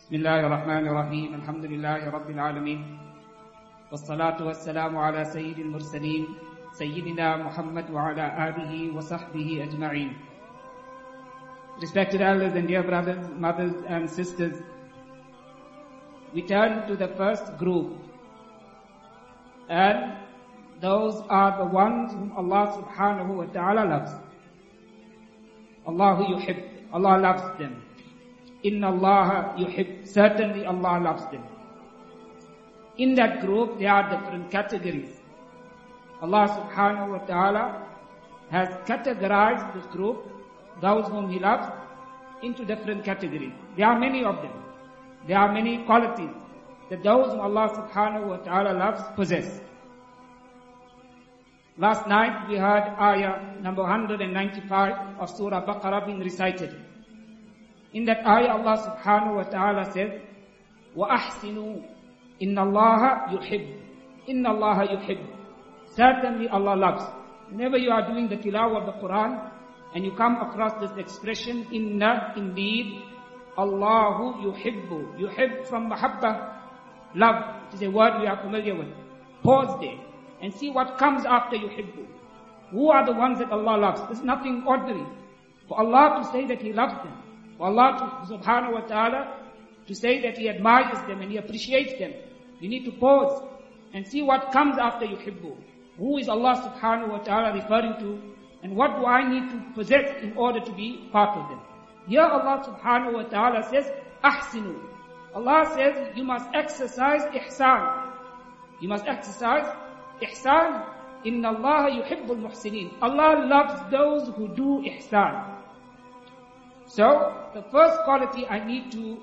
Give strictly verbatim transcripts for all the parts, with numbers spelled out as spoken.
بسم الله الرحمن الرحيم الحمد لله رب العالمين والصلاة والسلام على سيد المرسلين سيدنا محمد وعلى آله وصحبه أجمعين. Respected elders and dear brothers, mothers and sisters, we turn to the first group, and those are the ones whom Allah subhanahu wa ta'ala loves. Allahu yuhib, Allah loves them. Inna Allah yuhib, certainly Allah loves them. In that group, there are different categories. Allah subhanahu wa ta'ala has categorized this group, those whom He loves, into different categories. There are many of them. There are many qualities that those whom Allah subhanahu wa ta'ala loves possess. Last night we heard ayah number one hundred ninety-five of Surah Baqarah being recited. In that ayah Allah subhanahu wa ta'ala says, وَأَحْسِنُوا إِنَّ اللَّهَ يُحِبُّ إِنَّ اللَّهَ يُحِبُّ Certainly Allah loves. Whenever you are doing the tilawah of the Quran and you come across this expression, inna, indeed, Allahu yuhibbu. Yuhib from mahabbah, love. It is a word we are familiar with. Pause there and see what comes after yuhibbu. Who are the ones that Allah loves? This is nothing ordinary. For Allah to say that He loves them, for Allah to, subhanahu wa ta'ala to say that He admires them and He appreciates them, you need to pause and see what comes after yuhibbu. Who is Allah subhanahu wa ta'ala referring to, and what do I need to possess in order to be part of them? Here Allah subhanahu wa ta'ala says, ahsinu. Allah says you must exercise ihsan. You must exercise ihsan. Inna Allah yuhibbul muhsinin. Allah loves those who do ihsan. So, the first quality I need to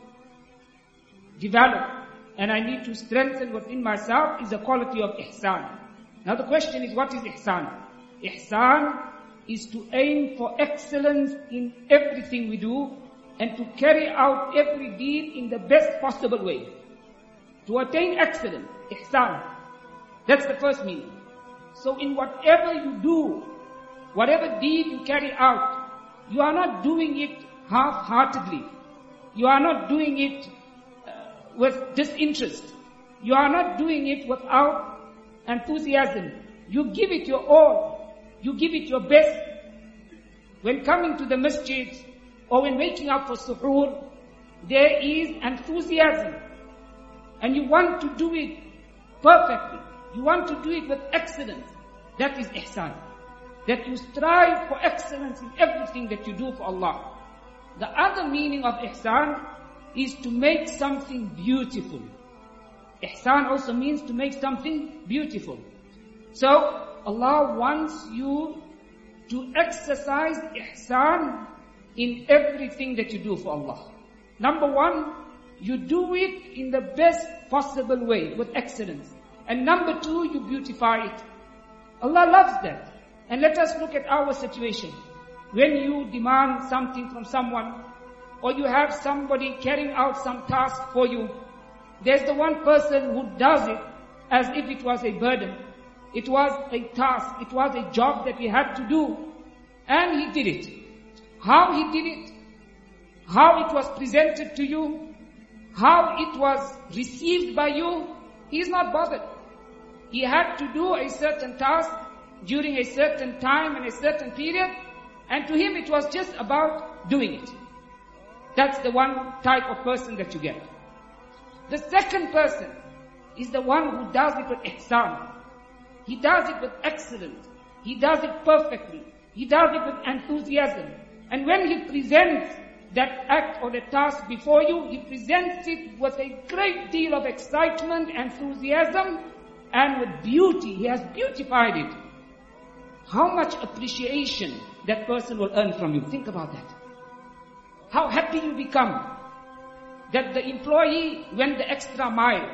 develop and I need to strengthen within myself is the quality of ihsan. Now the question is, what is ihsan? Ihsan is to aim for excellence in everything we do and to carry out every deed in the best possible way. To attain excellence, ihsan. That's the first meaning. So in whatever you do, whatever deed you carry out, you are not doing it half-heartedly. You are not doing it uh, with disinterest. You are not doing it without enthusiasm. You give it your all. You give it your best. When coming to the masjid or when waking up for suhoor, there is enthusiasm. And you want to do it perfectly. You want to do it with excellence. That is ihsan. That you strive for excellence in everything that you do for Allah. The other meaning of ihsan is to make something beautiful. Ihsan also means to make something beautiful. So, Allah wants you to exercise ihsan in everything that you do for Allah. Number one, you do it in the best possible way, with excellence. And number two, you beautify it. Allah loves that. And let us look at our situation. When you demand something from someone, or you have somebody carrying out some task for you, there's the one person who does it as if it was a burden. It was a task, it was a job that he had to do, and he did it. How he did it, how it was presented to you, how it was received by you, he is not bothered. He had to do a certain task during a certain time and a certain period, and to him it was just about doing it. That's the one type of person that you get. The second person is the one who does it with ihsan. He does it with excellence. He does it perfectly. He does it with enthusiasm. And when he presents that act or the task before you, he presents it with a great deal of excitement, enthusiasm, and with beauty. He has beautified it. How much appreciation that person will earn from you. Think about that. How happy you become that the employee went the extra mile.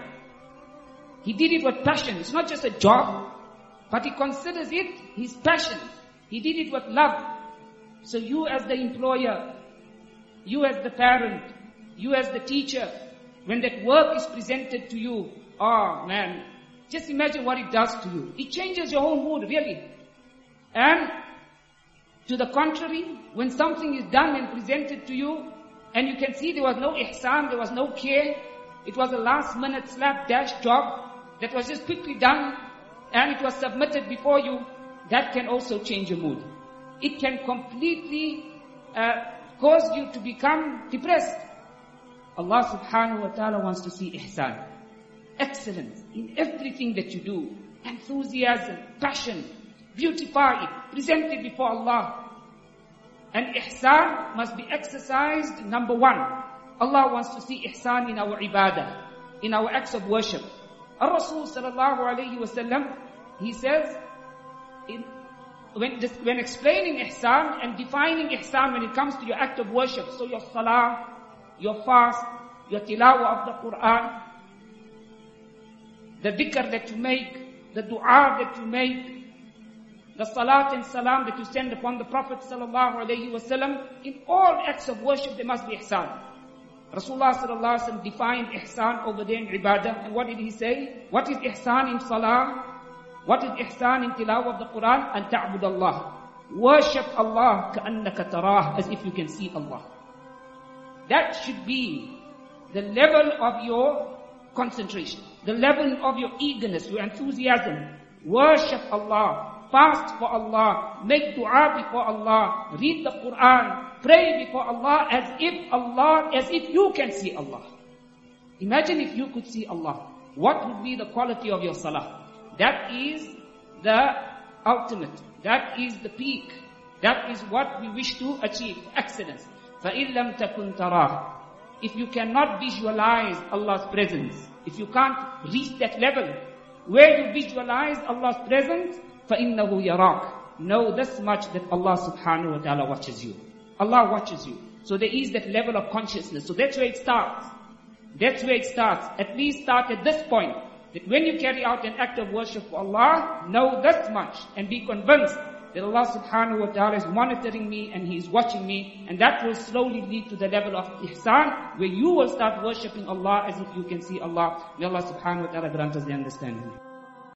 He did it with passion. It's not just a job, but he considers it his passion. He did it with love. So you as the employer, you as the parent, you as the teacher, when that work is presented to you, oh man, just imagine what it does to you. It changes your whole mood, really. And to the contrary, when something is done and presented to you, And you can see there was no ihsan, there was no care. It was a last minute slapdash job that was just quickly done and it was submitted before you. That can also change your mood. It can completely uh, cause you to become depressed. Allah subhanahu wa ta'ala wants to see ihsan, excellence in everything that you do, enthusiasm, passion, beautify it, present it before Allah. And ihsan must be exercised, number one. Allah wants to see ihsan in our ibadah, in our acts of worship. Ar-Rasul sallallahu alayhi wa sallam, he says, in, when, this, when explaining ihsan and defining ihsan when it comes to your act of worship, so your salah, your fast, your tilawah of the Quran, the dhikr that you make, the dua that you make, the salat and salam that you send upon the Prophet sallallahu alaihi wasallam, in all acts of worship there must be ihsan. Rasulullah sallallahu alaihi wasallam defined ihsan over there in ibadah, and what did he say? What is ihsan in salah? What is ihsan in tilawah of the Quran? An ta'bud Allah. Worship Allah ka'annaka tarah, as if you can see Allah. That should be the level of your concentration, the level of your eagerness, your enthusiasm. Worship Allah. Fast for Allah, make dua before Allah, read the Quran, pray before Allah as if Allah, as if you can see Allah. Imagine if you could see Allah. What would be the quality of your salah? That is the ultimate. That is the peak. That is what we wish to achieve, excellence. فَإِن لَمْ تَكُنْ تَرَاهُ. If you cannot visualize Allah's presence, if you can't reach that level where you visualize Allah's presence, فَإِنَّهُ يَرَاكَ. Know this much, that Allah subhanahu wa ta'ala watches you. Allah watches you. So there is that level of consciousness. So that's where it starts. That's where it starts. At least start at this point. That when you carry out an act of worship for Allah, know this much and be convinced that Allah subhanahu wa ta'ala is monitoring me and He is watching me. And that will slowly lead to the level of ihsan, where you will start worshipping Allah as if you can see Allah. May Allah subhanahu wa ta'ala grant us the understanding.